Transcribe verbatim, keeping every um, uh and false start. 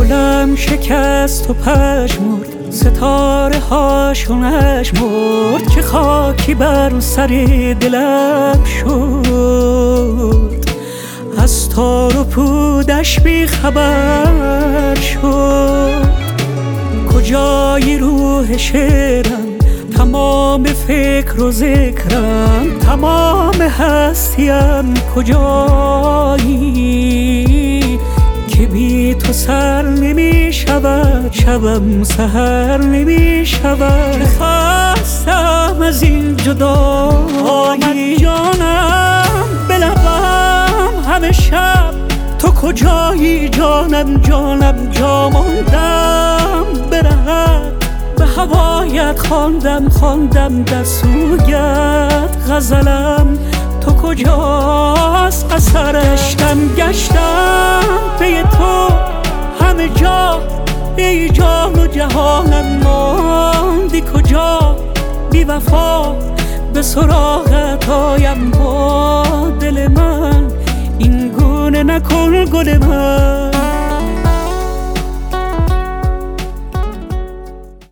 گلم شکست و پژمرد، ستاره هاشون مرد که خاکی بر سر دلم شد. از تار و پودش بی خبر شد. کجای روح شعرم، تمام فکر و ذکرم، تمام هستیم کجایی که بی تو سر نمی شود، شبم سحر نمی شود. خستم از این جدایی، جانم به لبم همه شب تو کجایی؟ جانم جانم جا ماندم به رهت، به هوایت خواندم خواندم در سویت غزلم. تو کجاست اثرش؟ دم گشتم پی تو همه جا، ای جان و جهانم ماندی کجا؟ بی وفا به سراغت آیم با دل من، این گونه نکن گل من.